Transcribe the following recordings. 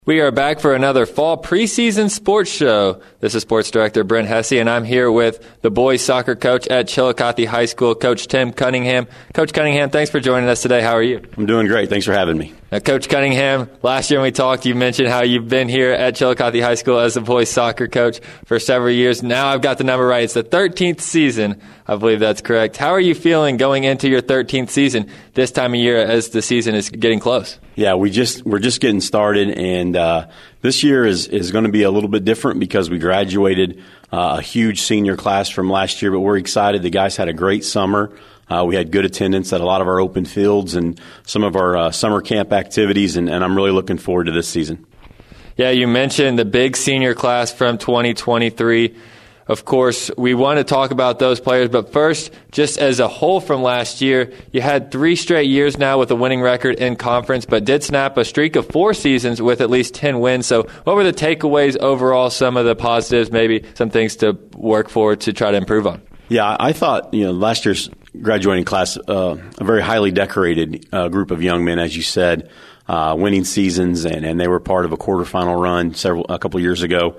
We are back for another fall preseason sports show. This is Sports Director Brent Hesse, and I'm here with the boys soccer coach at Chillicothe High School, Coach Tim Cunningham. Coach Cunningham, thanks for joining us today. How are you? I'm doing great. Thanks for having me. Now, Coach Cunningham, last year when we talked, you mentioned how you've been here at Chillicothe High School as the boys soccer coach for several years. Now I've got the number right. It's the 13th season. I believe that's correct. How are you feeling going into your 13th season this time of year as the season is getting close? Yeah, we're just getting started, and this year is going to be a little bit different because we graduated a huge senior class from last year, but we're excited. The guys had a great summer. We had good attendance at a lot of our open fields and some of our summer camp activities, and I'm really looking forward to this season. Yeah, you mentioned the big senior class from 2023. Of course, we want to talk about those players, but first, just as a whole from last year, you had 3 straight years now with a winning record in conference, but did snap a streak of 4 seasons with at least 10 wins. So what were the takeaways overall, some of the positives, maybe some things to work for to try to improve on? Yeah, I thought, last year's graduating class, a very highly decorated group of young men, as you said, winning seasons, and they were part of a quarterfinal run a couple years ago.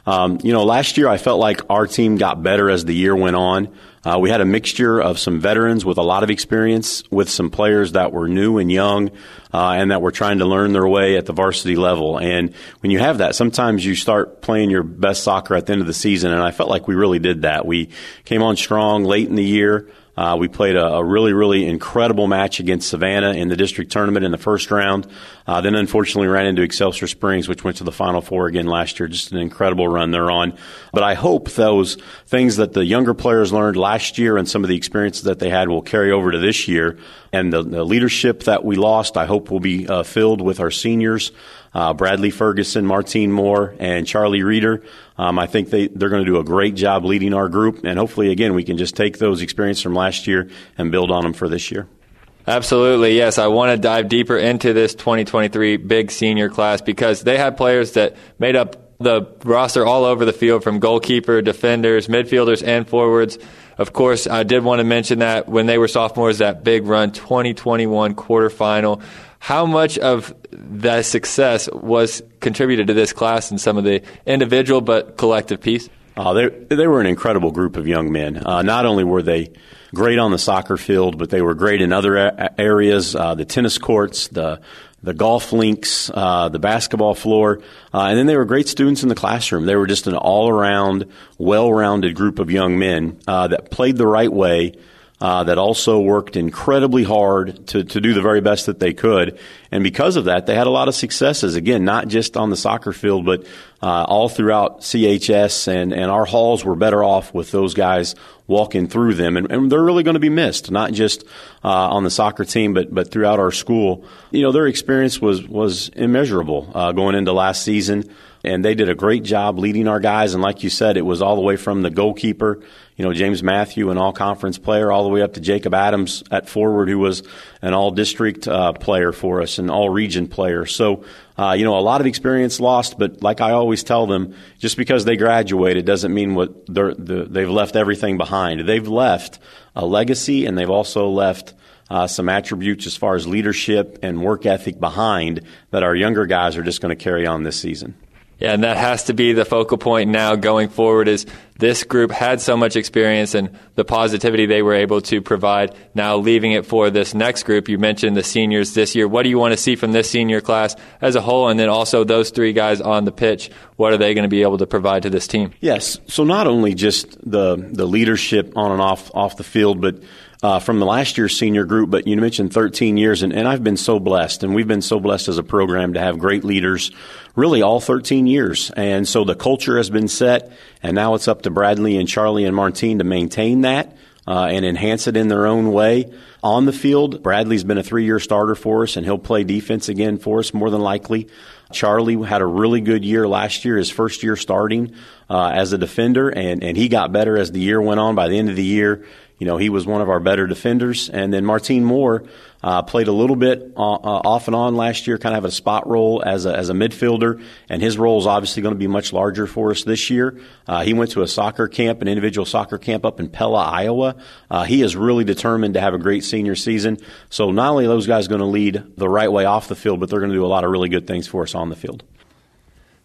Last year I felt like our team got better as the year went on. We had a mixture of some veterans with a lot of experience with some players that were new and young and that were trying to learn their way at the varsity level. And when you have that, sometimes you start playing your best soccer at the end of the season, and I felt like we really did that. We came on strong late in the year. We played a really, really incredible match against Savannah in the district tournament in the first round. Then unfortunately ran into Excelsior Springs, which went to the Final Four again last year. Just an incredible run they're on. But I hope those things that the younger players learned last year and some of the experiences that they had will carry over to this year. And the leadership that we lost, I hope will be filled with our seniors. Bradley Ferguson, Martine Moore, and Charlie Reeder. I think they're going to do a great job leading our group, and hopefully, again, we can just take those experiences from last year and build on them for this year. Absolutely, yes. I want to dive deeper into this 2023 big senior class because they had players that made up the roster all over the field, from goalkeeper, defenders, midfielders, and forwards. Of course, I did want to mention that when they were sophomores, that big run, 2021 quarterfinal. How much of that success was contributed to this class and some of the individual but collective piece? They were an incredible group of young men. Not only were they great on the soccer field, but they were great in other areas, the tennis courts, the golf links, the basketball floor, and then they were great students in the classroom. They were just an all-around, well-rounded group of young men that played the right way, that also worked incredibly hard to do the very best that they could. And because of that, they had a lot of successes, again, not just on the soccer field, but all throughout CHS, and our halls were better off with those guys walking through them. And they're really going to be missed, not just on the soccer team, but throughout our school. Their experience was immeasurable going into last season. And they did a great job leading our guys. And like you said, it was all the way from the goalkeeper, James Matthew, an all-conference player, all the way up to Jacob Adams at forward, who was an all-district player for us, an all-region player. So, a lot of experience lost. But like I always tell them, just because they graduated doesn't mean they've left everything behind. They've left a legacy, and they've also left some attributes as far as leadership and work ethic behind that our younger guys are just going to carry on this season. Yeah, and that has to be the focal point now going forward, is this group had so much experience and the positivity they were able to provide, now leaving it for this next group. You mentioned the seniors this year. What do you want to see from this senior class as a whole, and then also those 3 guys on the pitch? What are they going to be able to provide to this team? Yes, so not only just the leadership on and off the field, but from the last year's senior group, but you mentioned 13 years, and I've been so blessed, and we've been so blessed as a program to have great leaders really all 13 years. And so the culture has been set, and now it's up to Bradley and Charlie and Martine to maintain that and enhance it in their own way. On the field, Bradley's been a 3-year starter for us, and he'll play defense again for us more than likely. Charlie had a really good year last year, his first year starting as a defender, and he got better as the year went on. By the end of the year, he was one of our better defenders. And then Martine Moore played a little bit off and on last year, kind of had a spot role as a midfielder, and his role is obviously going to be much larger for us this year. He went to an individual soccer camp up in Pella, Iowa. He is really determined to have a great senior season. So not only are those guys going to lead the right way off the field, but they're going to do a lot of really good things for us on the field.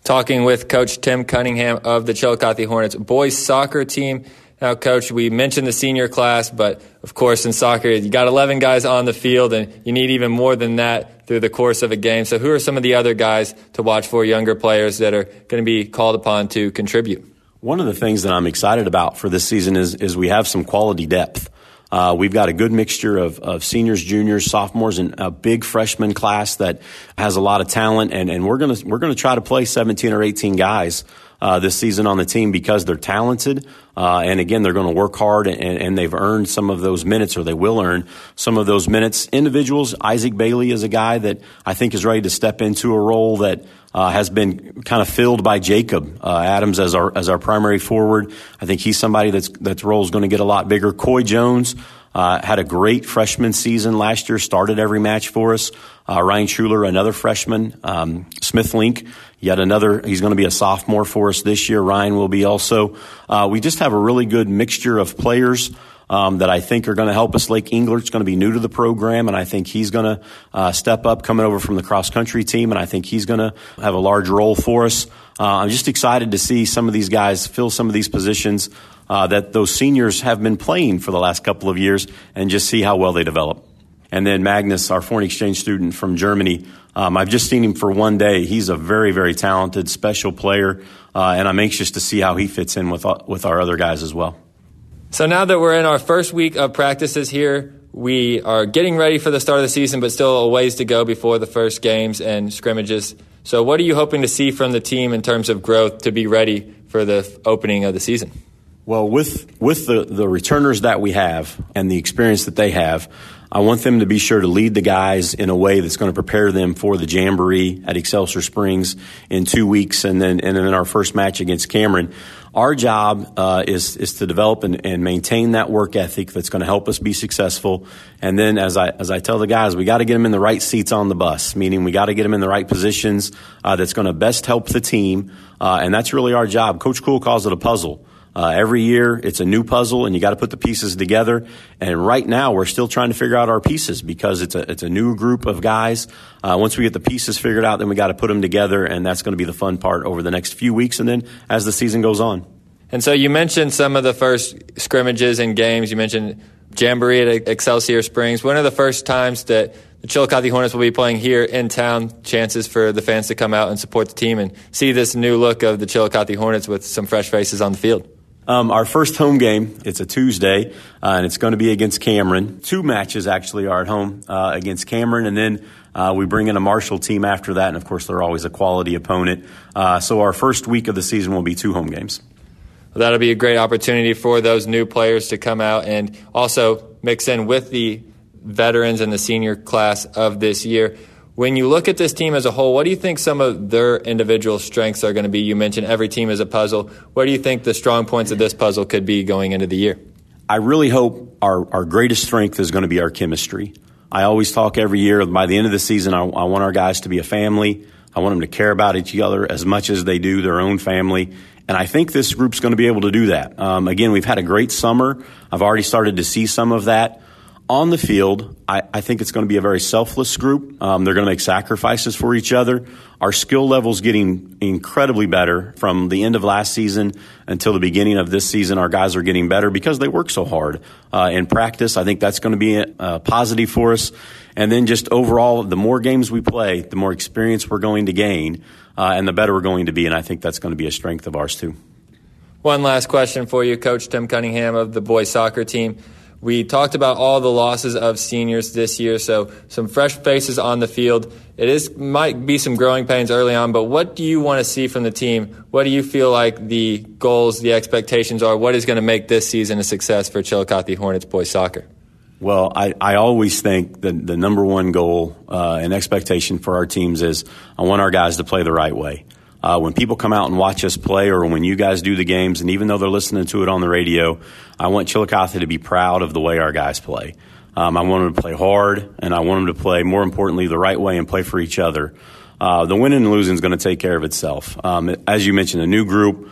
talking with Coach Tim Cunningham of the Chillicothe Hornets boys soccer team. Now, Coach, we mentioned the senior class, but of course in soccer you got 11 guys on the field, and you need even more than that through the course of a game. So who are some of the other guys to watch for, younger players that are going to be called upon to contribute? One of the things that I'm excited about for this season is we have some quality depth. We've got a good mixture of seniors, juniors, sophomores, and a big freshman class that has a lot of talent. And we're gonna try to play 17 or 18 guys this season on the team because they're talented. And again, they're going to work hard, and they've earned some of those minutes, or they will earn some of those minutes. Individuals, Isaac Bailey is a guy that I think is ready to step into a role that has been kind of filled by Jacob Adams as our primary forward. I think he's somebody that's role is going to get a lot bigger. Coy Jones had a great freshman season last year, started every match for us. Ryan Schuler, another freshman. Smith Link, yet another. He's going to be a sophomore for us this year. Ryan will be also. We just have a really good mixture of players that I think are going to help us. Lake Englert's going to be new to the program, and I think he's going to step up coming over from the cross-country team, and I think he's going to have a large role for us. I'm just excited to see some of these guys fill some of these positions that those seniors have been playing for the last couple of years, and just see how well they develop. And then Magnus, our foreign exchange student from Germany, I've just seen him for one day. He's a very, very talented, special player, and I'm anxious to see how he fits in with our other guys as well. So now that we're in our first week of practices here, we are getting ready for the start of the season, but still a ways to go before the first games and scrimmages. So what are you hoping to see from the team in terms of growth to be ready for the opening of the season? Well, with the returners that we have and the experience that they have, I want them to be sure to lead the guys in a way that's going to prepare them for the Jamboree at Excelsior Springs in 2 weeks, and then in our first match against Cameron. Our job is to develop and maintain that work ethic that's going to help us be successful. And then, as I tell the guys, we got to get them in the right seats on the bus, meaning we got to get them in the right positions that's going to best help the team, and that's really our job. Coach Cool calls it a puzzle. Every year it's a new puzzle, and you got to put the pieces together. And right now we're still trying to figure out our pieces because it's a new group of guys. Once we get the pieces figured out, then we got to put them together, and that's going to be the fun part over the next few weeks and then as the season goes on. And so you mentioned some of the first scrimmages and games. You mentioned Jamboree at Excelsior Springs. When are the first times that the Chillicothe Hornets will be playing here in town? Chances for the fans to come out and support the team and see this new look of the Chillicothe Hornets with some fresh faces on the field. Our first home game, it's a Tuesday, and it's going to be against Cameron. 2 matches actually are at home against Cameron, and then we bring in a Marshall team after that, and of course they're always a quality opponent. So our first week of the season will be 2 home games. Well, that'll be a great opportunity for those new players to come out and also mix in with the veterans and the senior class of this year. When you look at this team as a whole, what do you think some of their individual strengths are going to be? You mentioned every team is a puzzle. What do you think the strong points of this puzzle could be going into the year? I really hope our greatest strength is going to be our chemistry. I always talk every year, by the end of the season, I want our guys to be a family. I want them to care about each other as much as they do their own family. And I think this group's going to be able to do that. Again, we've had a great summer. I've already started to see some of that. On the field, I think it's going to be a very selfless group. They're going to make sacrifices for each other. Our skill level's getting incredibly better from the end of last season until the beginning of this season. Our guys are getting better because they work so hard in practice. I think that's going to be a positive for us. And then just overall, the more games we play, the more experience we're going to gain, and the better we're going to be. And I think that's going to be a strength of ours too. One last question for you, Coach Tim Cunningham of the boys soccer team. We talked about all the losses of seniors this year, so some fresh faces on the field. Might be some growing pains early on, but what do you want to see from the team? What do you feel like the goals, the expectations are? What is going to make this season a success for Chillicothe Hornets boys soccer? Well, I always think that the number one goal and expectation for our teams is I want our guys to play the right way. When people come out and watch us play, or when you guys do the games, and even though they're listening to it on the radio, I want Chillicothe to be proud of the way our guys play. I want them to play hard, and I want them to play, more importantly, the right way and play for each other. The winning and losing is going to take care of itself. As you mentioned, a new group.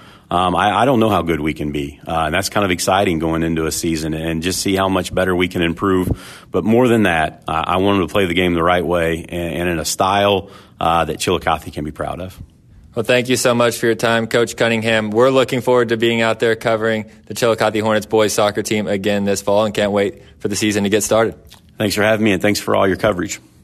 I don't know how good we can be, and that's kind of exciting going into a season and just see how much better we can improve. But more than that, I want them to play the game the right way and in a style that Chillicothe can be proud of. Well, thank you so much for your time, Coach Cunningham. We're looking forward to being out there covering the Chillicothe Hornets boys soccer team again this fall and can't wait for the season to get started. Thanks for having me, and thanks for all your coverage.